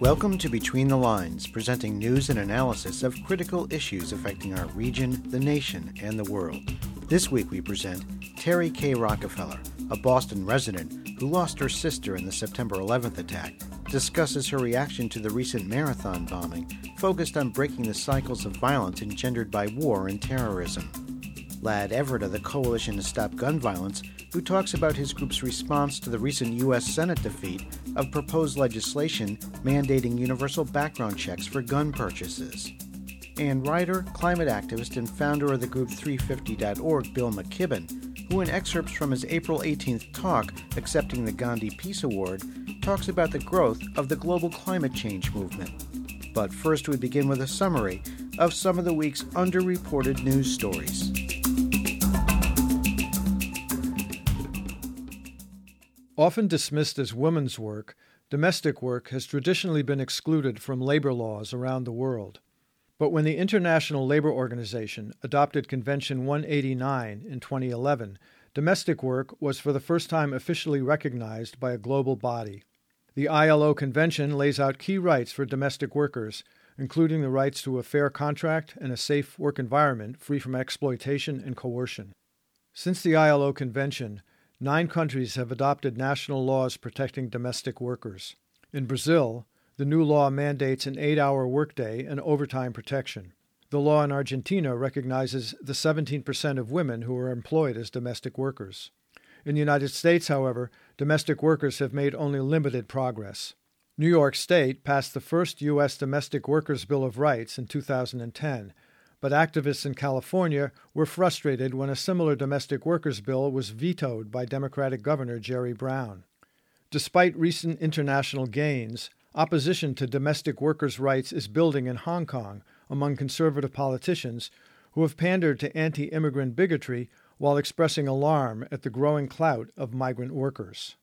Welcome to Between the Lines, presenting news and analysis of critical issues affecting our region, the nation, and the world. This week we present Terry K. Rockefeller, a Boston resident who lost her sister in the September 11th attack, discusses her reaction to the recent marathon bombing, focused on breaking the cycles of violence engendered by war and terrorism. Lad Everett of the Coalition to Stop Gun Violence, who talks about his group's response to the recent U.S. Senate defeat of proposed legislation mandating universal background checks for gun purchases. And writer, climate activist, and founder of the group 350.org, Bill McKibben, who in excerpts from his April 18th talk accepting the Gandhi Peace Award, talks about the growth of the global climate change movement. But first we begin with a summary of some of the week's underreported news stories. Often dismissed as women's work, domestic work has traditionally been excluded from labor laws around the world. But when the International Labor Organization adopted Convention 189 in 2011, domestic work was for the first time officially recognized by a global body. The ILO Convention lays out key rights for domestic workers, including the rights to a fair contract and a safe work environment free from exploitation and coercion. Since the ILO Convention, 9 countries have adopted national laws protecting domestic workers. In Brazil, the new law mandates an 8-hour workday and overtime protection. The law in Argentina recognizes the 17% of women who are employed as domestic workers. In the United States, however, domestic workers have made only limited progress. New York State passed the first U.S. Domestic Workers Bill of Rights in 2010, but activists in California were frustrated when a similar domestic workers bill was vetoed by Democratic Governor Jerry Brown. Despite recent international gains, opposition to domestic workers' rights is building in Hong Kong among conservative politicians who have pandered to anti-immigrant bigotry while expressing alarm at the growing clout of migrant workers.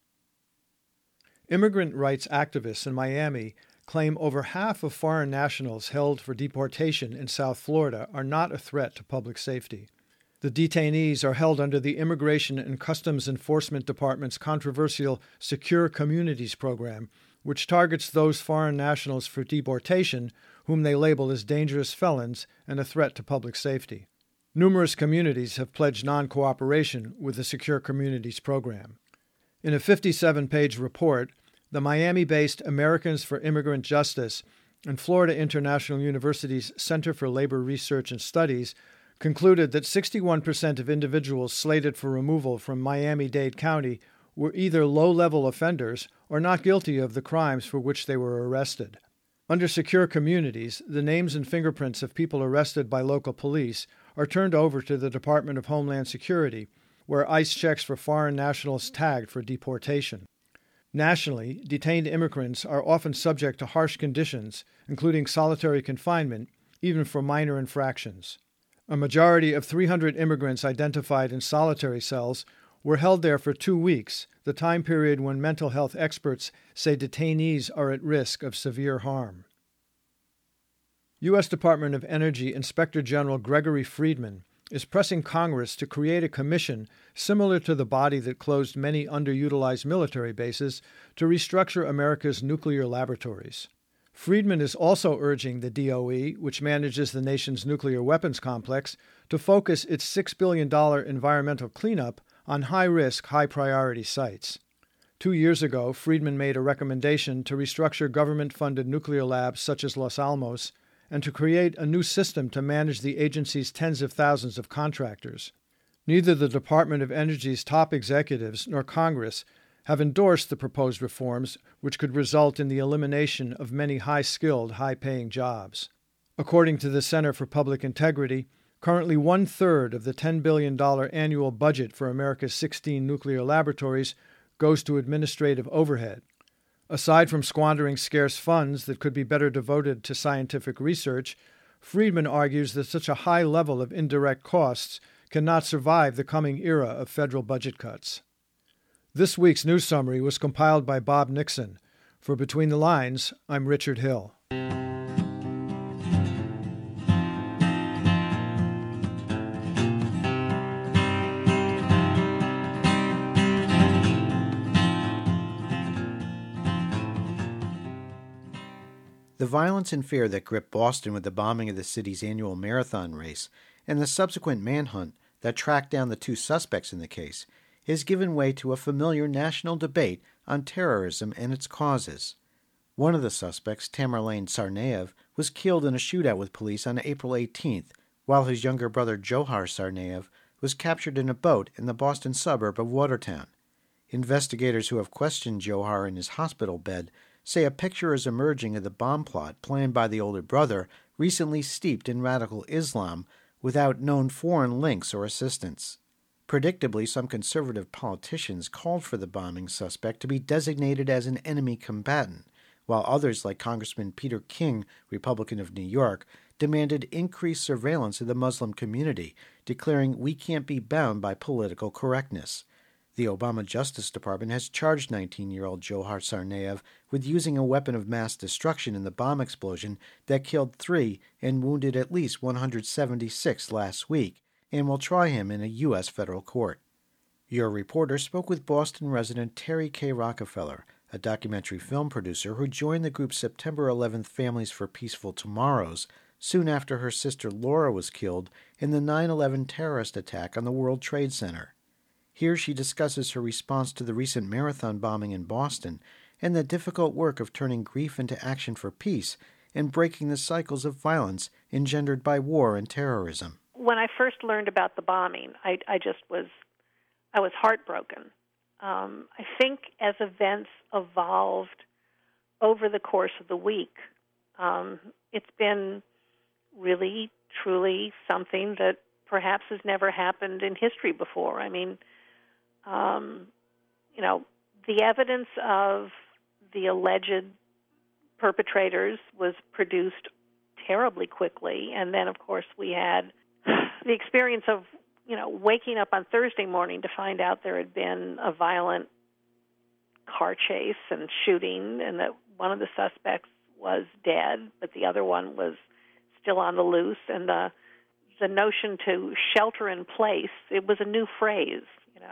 Immigrant rights activists in Miami claim over half of foreign nationals held for deportation in South Florida are not a threat to public safety. The detainees are held under the Immigration and Customs Enforcement Department's controversial Secure Communities program, which targets those foreign nationals for deportation whom they label as dangerous felons and a threat to public safety. Numerous communities have pledged non-cooperation with the Secure Communities program. In a 57-page report, the Miami-based Americans for Immigrant Justice and Florida International University's Center for Labor Research and Studies concluded that 61% of individuals slated for removal from Miami-Dade County were either low-level offenders or not guilty of the crimes for which they were arrested. Under Secure Communities, the names and fingerprints of people arrested by local police are turned over to the Department of Homeland Security, where ICE checks for foreign nationals tagged for deportation. Nationally, detained immigrants are often subject to harsh conditions, including solitary confinement, even for minor infractions. A majority of 300 immigrants identified in solitary cells were held there for 2 weeks, the time period when mental health experts say detainees are at risk of severe harm. U.S. Department of Energy Inspector General Gregory Friedman is pressing Congress to create a commission similar to the body that closed many underutilized military bases to restructure America's nuclear laboratories. Friedman is also urging the DOE, which manages the nation's nuclear weapons complex, to focus its $6 billion environmental cleanup on high-risk, high-priority sites. 2 years ago, Friedman made a recommendation to restructure government-funded nuclear labs such as Los Alamos and to create a new system to manage the agency's tens of thousands of contractors. Neither the Department of Energy's top executives nor Congress have endorsed the proposed reforms, which could result in the elimination of many high-skilled, high-paying jobs. According to the Center for Public Integrity, currently 1/3 of the $10 billion annual budget for America's 16 nuclear laboratories goes to administrative overhead. Aside from squandering scarce funds that could be better devoted to scientific research, Friedman argues that such a high level of indirect costs cannot survive the coming era of federal budget cuts. This week's news summary was compiled by Bob Nixon. For Between the Lines, I'm Richard Hill. The violence and fear that gripped Boston with the bombing of the city's annual marathon race and the subsequent manhunt that tracked down the two suspects in the case has given way to a familiar national debate on terrorism and its causes. One of the suspects, Tamerlane Tsarnaev, was killed in a shootout with police on April 18th, while his younger brother Dzhokhar Tsarnaev was captured in a boat in the Boston suburb of Watertown. Investigators who have questioned Dzhokhar in his hospital bed say a picture is emerging of the bomb plot planned by the older brother, recently steeped in radical Islam, without known foreign links or assistance. Predictably, some conservative politicians called for the bombing suspect to be designated as an enemy combatant, while others, like Congressman Peter King, Republican of New York, demanded increased surveillance of the Muslim community, declaring we can't be bound by political correctness. The Obama Justice Department has charged 19-year-old Dzhokhar Tsarnaev with using a weapon of mass destruction in the bomb explosion that killed 3 and wounded at least 176 last week, and will try him in a U.S. federal court. Your reporter spoke with Boston resident Terry K. Rockefeller, a documentary film producer who joined the group September 11th Families for Peaceful Tomorrows soon after her sister Laura was killed in the 9/11 terrorist attack on the World Trade Center. Here she discusses her response to the recent marathon bombing in Boston and the difficult work of turning grief into action for peace and breaking the cycles of violence engendered by war and terrorism. When I first learned about the bombing, I was heartbroken. I think as events evolved over the course of the week, it's been really, truly something that perhaps has never happened in history before. I mean, the evidence of the alleged perpetrators was produced terribly quickly, and then, of course, we had the experience of, waking up on Thursday morning to find out there had been a violent car chase and shooting, and that one of the suspects was dead, but the other one was still on the loose, and the notion to shelter in place, it was a new phrase,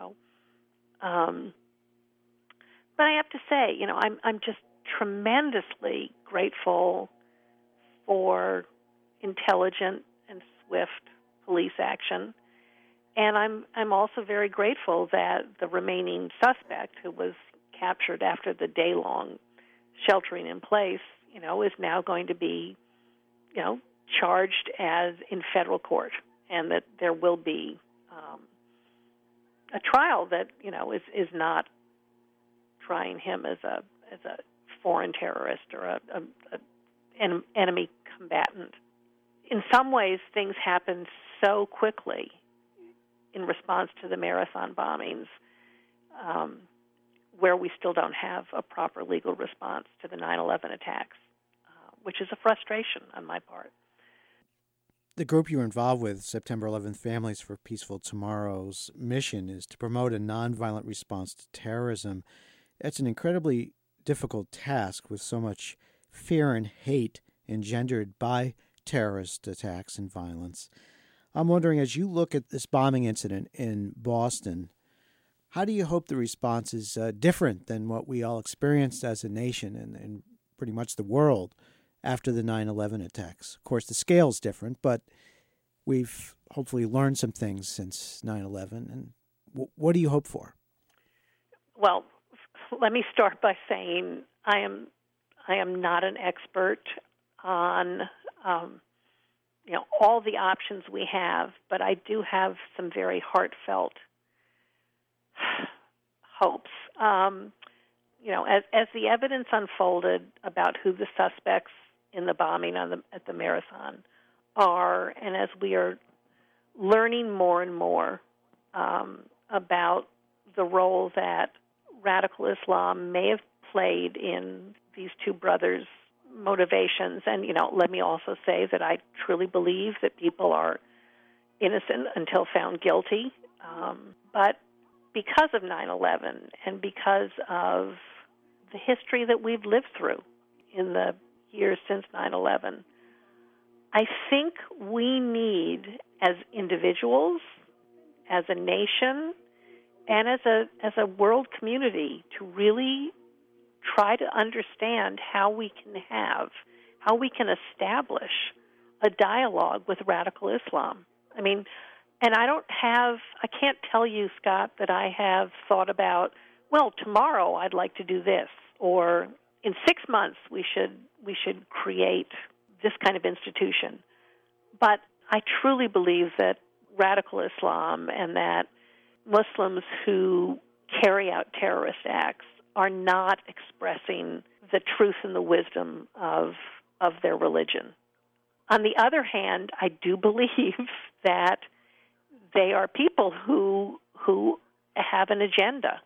But I have to say, I'm just tremendously grateful for intelligent and swift police action. And I'm also very grateful that the remaining suspect, who was captured after the day-long sheltering in place, is now going to be, charged as in federal court, and that there will be a trial that is not trying him as a foreign terrorist or an enemy combatant. In some ways, things happened so quickly in response to the marathon bombings, where we still don't have a proper legal response to the 9/11 attacks, which is a frustration on my part. The group you're involved with, September 11th Families for Peaceful Tomorrow's mission is to promote a nonviolent response to terrorism. It's an incredibly difficult task with so much fear and hate engendered by terrorist attacks and violence. I'm wondering, as you look at this bombing incident in Boston, how do you hope the response is different than what we all experienced as a nation and pretty much the world after the 9/11 attacks? Of course, the scale's different, but we've hopefully learned some things since 9/11. And what do you hope for? Well, let me start by saying I am not an expert on all the options we have, but I do have some very heartfelt hopes. As the evidence unfolded about who the suspects in the bombing at the marathon are, and as we are learning more and more about the role that radical Islam may have played in these two brothers' motivations, and let me also say that I truly believe that people are innocent until found guilty, but because of 9/11 and because of the history that we've lived through in the years since 9/11, I think we need, as individuals, as a nation, and as a world community, to really try to understand how we can have how we can establish a dialogue with radical Islam. I mean, and I can't tell you, Scott, that I have thought about, well, tomorrow I'd like to do this, or in 6 months we should create this kind of institution. But I truly believe that radical Islam and that Muslims who carry out terrorist acts are not expressing the truth and the wisdom of their religion. On the other hand, I do believe that they are people who have an agenda.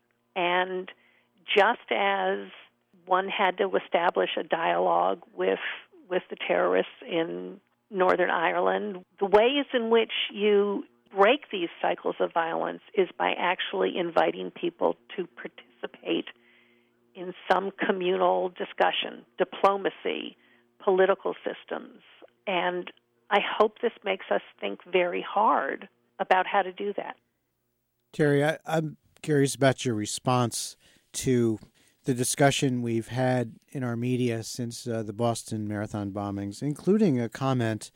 And just as one had to establish a dialogue with the terrorists in Northern Ireland, the ways in which you break these cycles of violence is by actually inviting people to participate in some communal discussion, diplomacy, political systems. And I hope this makes us think very hard about how to do that. Terry, I'm curious about your response to the discussion we've had in our media since the Boston Marathon bombings, including a comment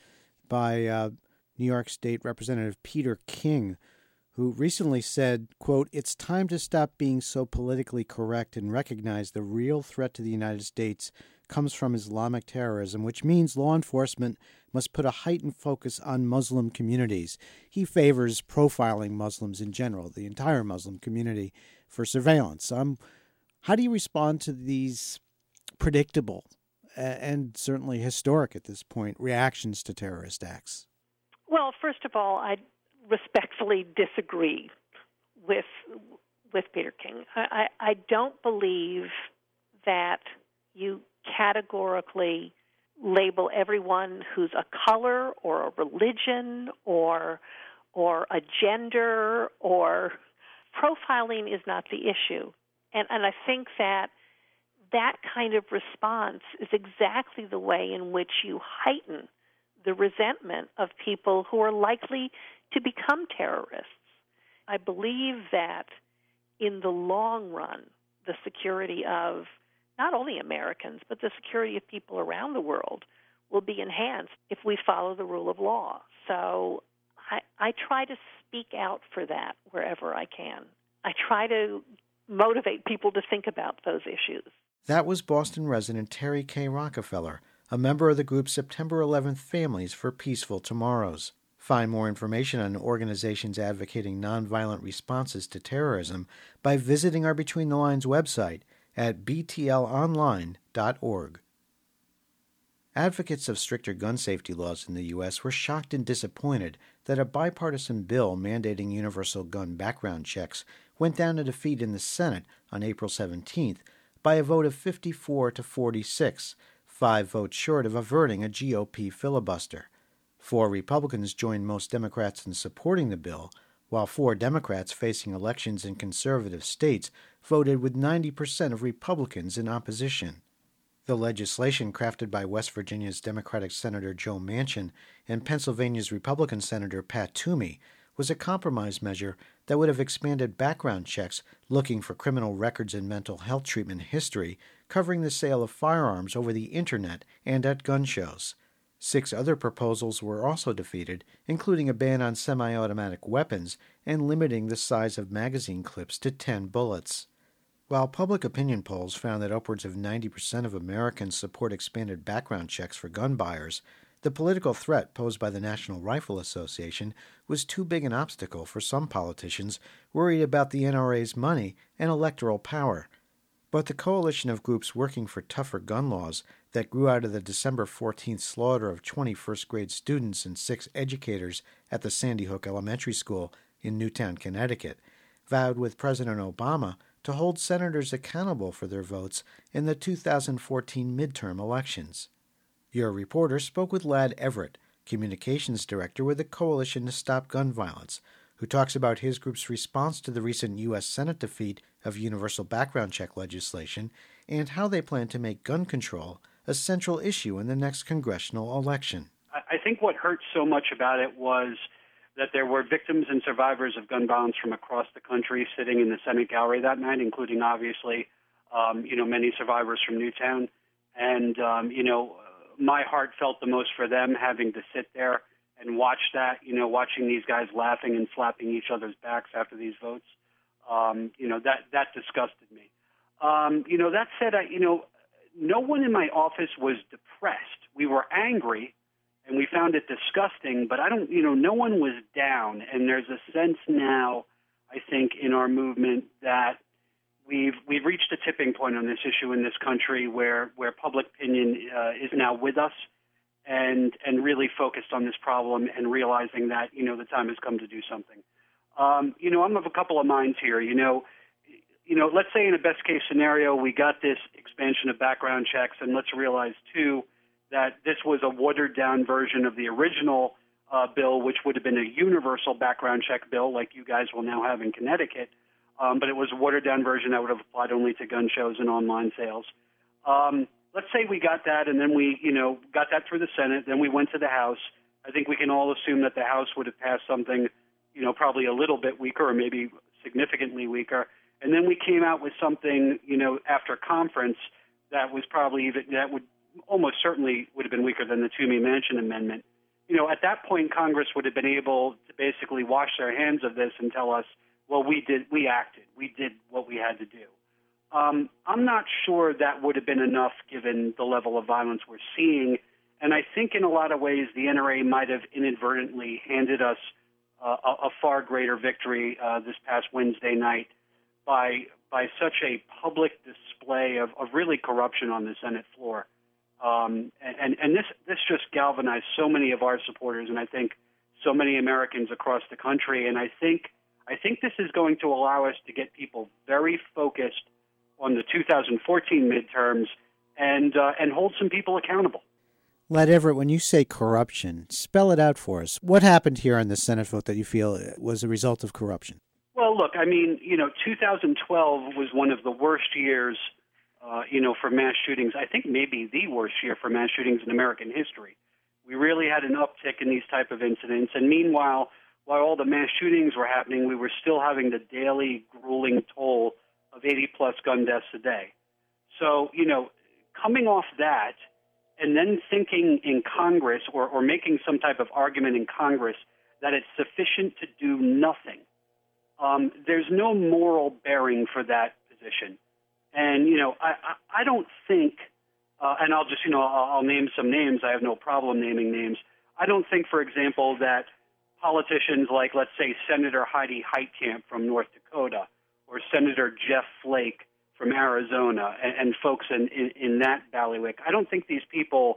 by New York State Representative Peter King, who recently said, quote, "It's time to stop being so politically correct and recognize the real threat to the United States comes from Islamic terrorism, which means law enforcement must put a heightened focus on Muslim communities." He favors profiling Muslims in general, the entire Muslim community, for surveillance. How do you respond to these predictable and certainly historic at this point reactions to terrorist acts? Well, first of all, I respectfully disagree with Peter King. I don't believe that you categorically label everyone who's a color or a religion or a gender, or profiling is not the issue. And I think that kind of response is exactly the way in which you heighten the resentment of people who are likely to become terrorists. I believe that in the long run, the security of not only Americans, but the security of people around the world will be enhanced if we follow the rule of law. So I try to speak out for that wherever I can. I try to motivate people to think about those issues. That was Boston resident Terry K. Rockefeller, a member of the group September 11th Families for Peaceful Tomorrows. Find more information on organizations advocating nonviolent responses to terrorism by visiting our Between the Lines website at btlonline.org. Advocates of stricter gun safety laws in the U.S. were shocked and disappointed that a bipartisan bill mandating universal gun background checks went down to defeat in the Senate on April 17th by a vote of 54 to 46, 5 votes short of averting a GOP filibuster. 4 Republicans joined most Democrats in supporting the bill, while 4 Democrats facing elections in conservative states voted with 90% of Republicans in opposition. The legislation, crafted by West Virginia's Democratic Senator Joe Manchin and Pennsylvania's Republican Senator Pat Toomey, was a compromise measure that would have expanded background checks looking for criminal records and mental health treatment history, covering the sale of firearms over the Internet and at gun shows. 6 other proposals were also defeated, including a ban on semi-automatic weapons and limiting the size of magazine clips to 10 bullets. While public opinion polls found that upwards of 90% of Americans support expanded background checks for gun buyers, the political threat posed by the National Rifle Association was too big an obstacle for some politicians worried about the NRA's money and electoral power. But the coalition of groups working for tougher gun laws that grew out of the December 14th slaughter of 20 first-grade students and 6 educators at the Sandy Hook Elementary School in Newtown, Connecticut, vowed with President Obama to hold senators accountable for their votes in the 2014 midterm elections. Your reporter spoke with Ladd Everett, communications director with the Coalition to Stop Gun Violence, who talks about his group's response to the recent U.S. Senate defeat of universal background check legislation and how they plan to make gun control a central issue in the next congressional election. I think what hurt so much about it was that there were victims and survivors of gun violence from across the country sitting in the Senate gallery that night, including, obviously, many survivors from Newtown. And, my heart felt the most for them having to sit there and watch that, watching these guys laughing and slapping each other's backs after these votes. That disgusted me. That said, no one in my office was depressed. We were angry and we found it disgusting, but no one was down. And there's a sense now, I think, in our movement that we've reached a tipping point on this issue in this country where public opinion is now with us and really focused on this problem and realizing that, the time has come to do something. I'm of a couple of minds here. Let's say in a best case scenario, we got this expansion of background checks, and let's realize too that this was a watered down version of the original bill, which would have been a universal background check bill like you guys will now have in Connecticut. But it was a watered down version that would have applied only to gun shows and online sales. Let's say we got that, and then we, got that through the Senate. Then we went to the House. I think we can all assume that the House would have passed something, probably a little bit weaker or maybe significantly weaker. And then we came out with something, after conference that was that would almost certainly would have been weaker than the Toomey Manchin amendment. At that point, Congress would have been able to basically wash their hands of this and tell us, well, we acted. We did what we had to do. I'm not sure that would have been enough given the level of violence we're seeing. And I think in a lot of ways the NRA might have inadvertently handed us a far greater victory this past Wednesday night by such a public display of really corruption on the Senate floor. And this just galvanized so many of our supporters, and I think so many Americans across the country. And I think this is going to allow us to get people very focused on the 2014 midterms and hold some people accountable. Ladd Everett, when you say corruption, spell it out for us. What happened here on the Senate vote that you feel was a result of corruption? Well, look, 2012 was one of the worst years, for mass shootings. I think maybe the worst year for mass shootings in American history. We really had an uptick in these type of incidents. And meanwhile, while all the mass shootings were happening, we were still having the daily grueling toll of 80-plus gun deaths a day. So, coming off that and then thinking in Congress or making some type of argument in Congress that it's sufficient to do nothing, there's no moral bearing for that position. And, I don't think, and I'll just, I'll name some names. I have no problem naming names. I don't think, for example, that politicians like, let's say, Senator Heidi Heitkamp from North Dakota or Senator Jeff Flake from Arizona and folks in that bailiwick, I don't think these people,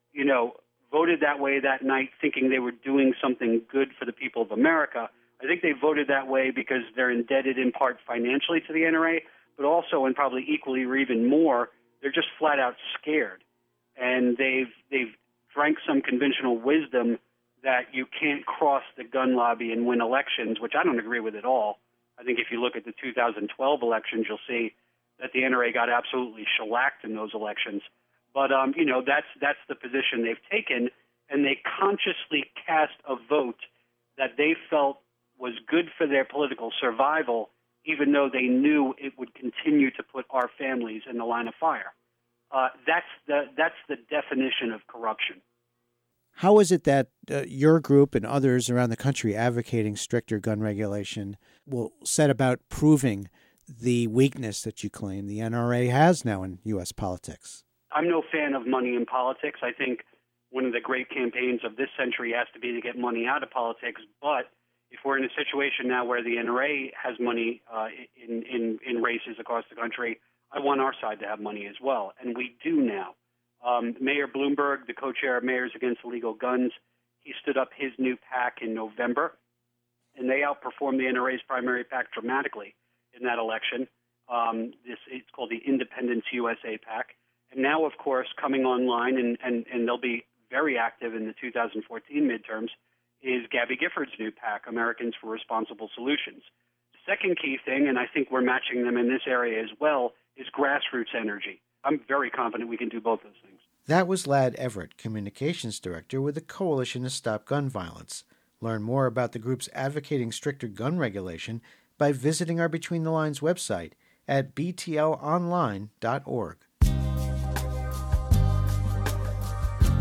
voted that way that night thinking they were doing something good for the people of America. I think they voted that way because they're indebted in part financially to the NRA, but also, and probably equally or even more, they're just flat out scared. And they've drank some conventional wisdom that you can't cross the gun lobby and win elections, which I don't agree with at all. I think if you look at the 2012 elections, you'll see that the NRA got absolutely shellacked in those elections. But, that's the position they've taken, and they consciously cast a vote that they felt was good for their political survival, even though they knew it would continue to put our families in the line of fire. That's the definition of corruption. How is it that your group and others around the country advocating stricter gun regulation will set about proving the weakness that you claim the NRA has now in U.S. politics? I'm no fan of money in politics. I think one of the great campaigns of this century has to be to get money out of politics. But if we're in a situation now where the NRA has money in races across the country, I want our side to have money as well. And we do now. Mayor Bloomberg, the co-chair of Mayors Against Illegal Guns, he stood up his new PAC in November, and they outperformed the NRA's primary PAC dramatically in that election. It's called the Independence USA PAC. And now, of course, coming online, and they'll be very active in the 2014 midterms, is Gabby Gifford's new PAC, Americans for Responsible Solutions. The second key thing, and I think we're matching them in this area as well, is grassroots energy. I'm very confident we can do both those things. That was Ladd Everett, Communications Director with the Coalition to Stop Gun Violence. Learn more about the groups advocating stricter gun regulation by visiting our Between the Lines website at btlonline.org.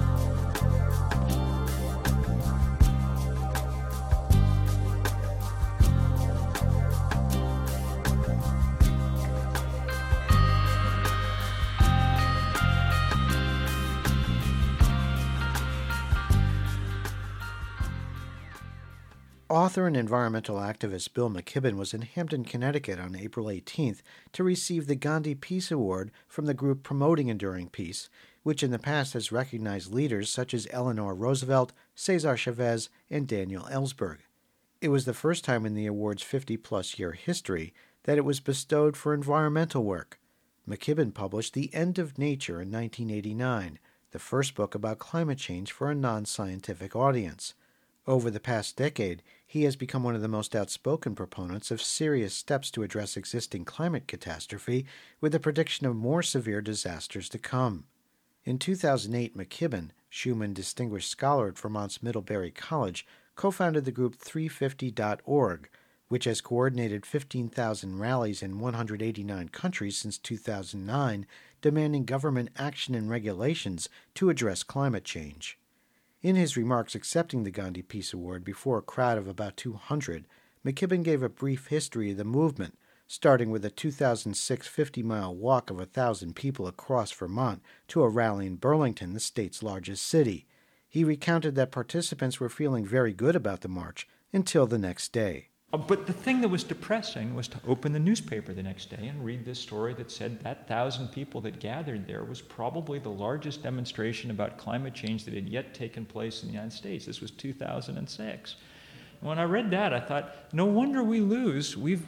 Author and environmental activist Bill McKibben was in Hampton, Connecticut on April 18th to receive the Gandhi Peace Award from the group Promoting Enduring Peace, which in the past has recognized leaders such as Eleanor Roosevelt, Cesar Chavez, and Daniel Ellsberg. It was the first time in the award's 50-plus year history that it was bestowed for environmental work. McKibben published The End of Nature in 1989, the first book about climate change for a non-scientific audience. Over the past decade, he has become one of the most outspoken proponents of serious steps to address existing climate catastrophe with the prediction of more severe disasters to come. In 2008, McKibben, Schumann Distinguished Scholar at Vermont's Middlebury College, co-founded the group 350.org, which has coordinated 15,000 rallies in 189 countries since 2009, demanding government action and regulations to address climate change. In his remarks accepting the Gandhi Peace Award before a crowd of about 200, McKibben gave a brief history of the movement, starting with a 2006 50-mile walk of 1,000 people across Vermont to a rally in Burlington, the state's largest city. He recounted that participants were feeling very good about the march until the next day. But the thing that was depressing was to open the newspaper the next day and read this story that said that 1,000 people that gathered there was probably the largest demonstration about climate change that had yet taken place in the United States. This was 2006. When I read that, I thought, no wonder we lose. We've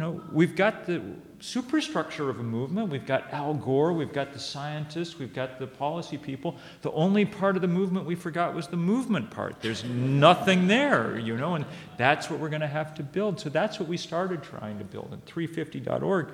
got the superstructure of a movement. We've got Al Gore. We've got the scientists. We've got the policy people. The only part of the movement we forgot was the movement part. There's nothing there, and that's what we're going to have to build. So that's what we started trying to build. And 350.org,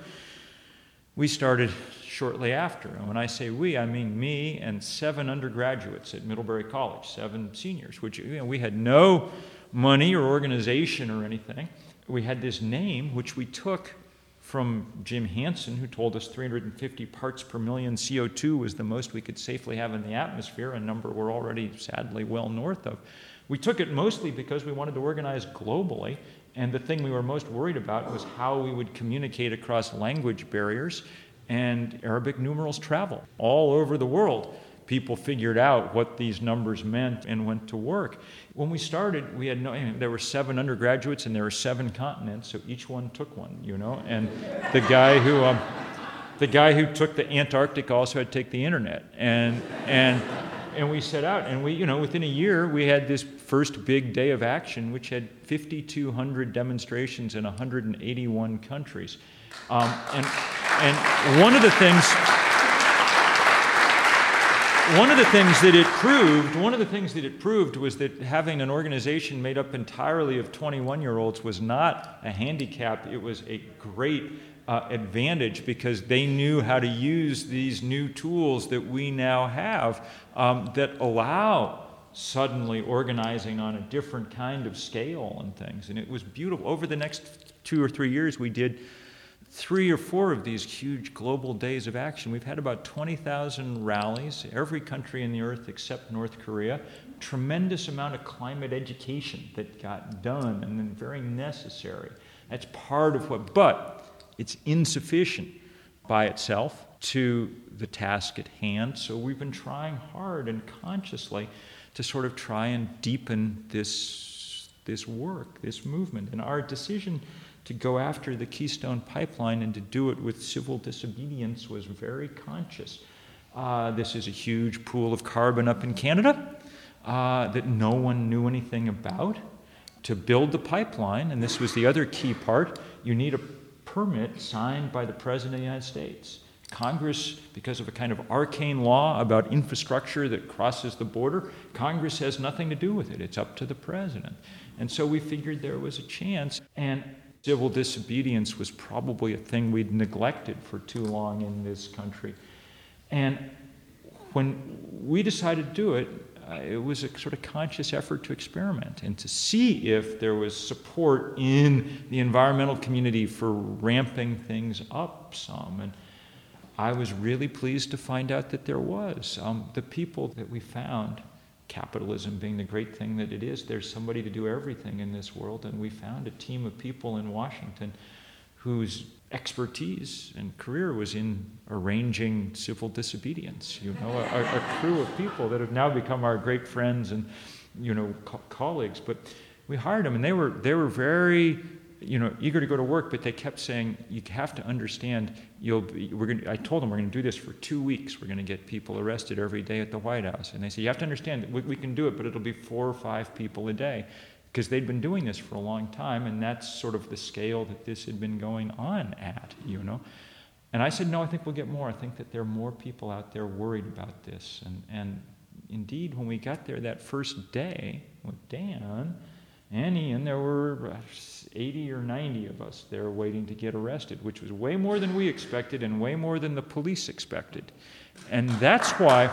we started shortly after. And when I say we, I mean me and 7 undergraduates at Middlebury College, 7 seniors, which we had no money or organization or anything. We had this name, which we took from Jim Hansen, who told us 350 parts per million CO2 was the most we could safely have in the atmosphere, a number we're already sadly well north of. We took it mostly because we wanted to organize globally, and the thing we were most worried about was how we would communicate across language barriers and Arabic numerals travel. All over the world, people figured out what these numbers meant and went to work. When we started, we had there were 7 undergraduates and there were 7 continents, so each one took one, And the guy who took the Antarctic also had to take the internet. And we set out, and within a year, we had this first big day of action, which had 5,200 demonstrations in 181 countries. And one of the things that it proved was that having an organization made up entirely of 21-year-olds was not a handicap. It was a great advantage because they knew how to use these new tools that we now have that allow suddenly organizing on a different kind of scale and things. And it was beautiful. Over the next 2 or 3 years, we did 3 or 4 of these huge global days of action. We've had about 20,000 rallies, every country in the earth except North Korea. Tremendous amount of climate education that got done and then very necessary. That's part of but it's insufficient by itself to the task at hand. So we've been trying hard and consciously to sort of try and deepen this work, this movement. And our decision to go after the Keystone Pipeline and to do it with civil disobedience was very conscious. This is a huge pool of carbon up in Canada that no one knew anything about. To build the pipeline, and this was the other key part, you need a permit signed by the President of the United States. Congress, because of a kind of arcane law about infrastructure that crosses the border, Congress has nothing to do with it. It's up to the President. And so we figured there was a chance. And civil disobedience was probably a thing we'd neglected for too long in this country. And when we decided to do it, it was a sort of conscious effort to experiment and to see if there was support in the environmental community for ramping things up some. And I was really pleased to find out that there was. The people that we found, capitalism being the great thing that it is, there's somebody to do everything in this world, and we found a team of people in Washington whose expertise and career was in arranging civil disobedience. A crew of people that have now become our great friends and colleagues. But we hired them, and they were very, eager to go to work, but they kept saying, you have to understand, I told them we're going to do this for 2 weeks. We're going to get people arrested every day at the White House. And they said, you have to understand that we can do it, but it'll be 4 or 5 people a day, because they'd been doing this for a long time, and that's sort of the scale that this had been going on at, And I said, no, I think we'll get more. I think that there are more people out there worried about this. And indeed, when we got there that first day with Dan, Annie, and there were 80 or 90 of us there waiting to get arrested, which was way more than we expected and way more than the police expected. And that's why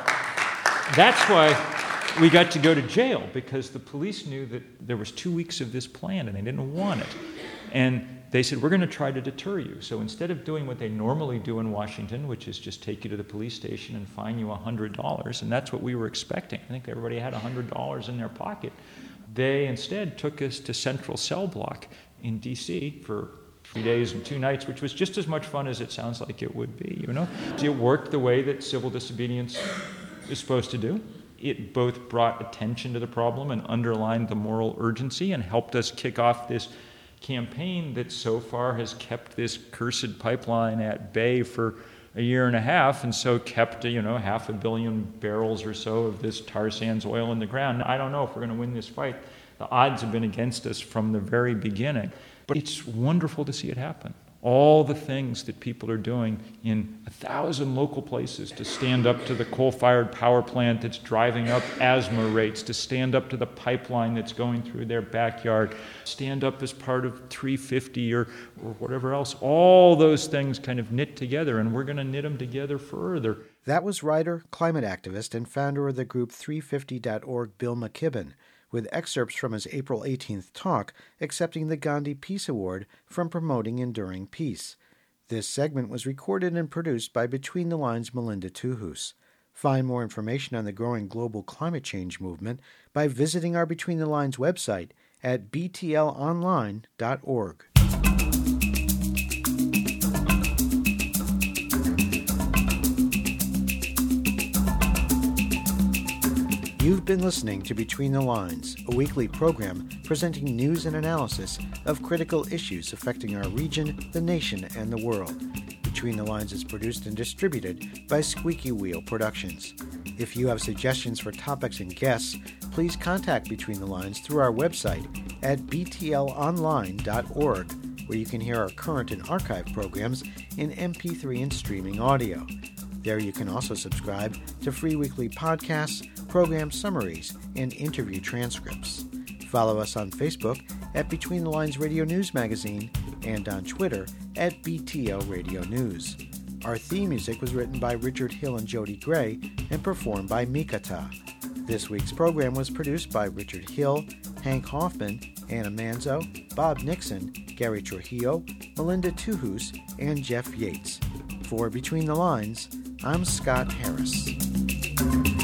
we got to go to jail, because the police knew that there was 2 weeks of this plan and they didn't want it. And they said, we're going to try to deter you. So instead of doing what they normally do in Washington, which is just take you to the police station and fine you $100, and that's what we were expecting. I think everybody had $100 in their pocket. They instead took us to Central Cell Block in D.C. for 3 days and 2 nights, which was just as much fun as it sounds like it would be, It worked the way that civil disobedience is supposed to do. It both brought attention to the problem and underlined the moral urgency and helped us kick off this campaign that so far has kept this cursed pipeline at bay for a year and a half, and so kept, 500 million barrels or so of this tar sands oil in the ground. I don't know if we're going to win this fight. The odds have been against us from the very beginning. But it's wonderful to see it happen. All the things that people are doing in 1,000 local places to stand up to the coal-fired power plant that's driving up asthma rates, to stand up to the pipeline that's going through their backyard, stand up as part of 350 or whatever else. All those things kind of knit together, and we're going to knit them together further. That was writer, climate activist, and founder of the group 350.org, Bill McKibben, with excerpts from his April 18th talk accepting the Gandhi Peace Award from promoting enduring peace. This segment was recorded and produced by Between the Lines' Melinda Tuhus. Find more information on the growing global climate change movement by visiting our Between the Lines website at btlonline.org. You've been listening to Between the Lines, a weekly program presenting news and analysis of critical issues affecting our region, the nation, and the world. Between the Lines is produced and distributed by Squeaky Wheel Productions. If you have suggestions for topics and guests, please contact Between the Lines through our website at btlonline.org, where you can hear our current and archive programs in MP3 and streaming audio. There you can also subscribe to free weekly podcasts, program summaries, and interview transcripts. Follow us on Facebook at Between the Lines Radio News Magazine and on Twitter at BTL Radio News. Our theme music was written by Richard Hill and Jody Gray and performed by Mikata. This week's program was produced by Richard Hill, Hank Hoffman, Anna Manzo, Bob Nixon, Gary Trujillo, Melinda Tuhus, and Jeff Yates. For Between the Lines, I'm Scott Harris.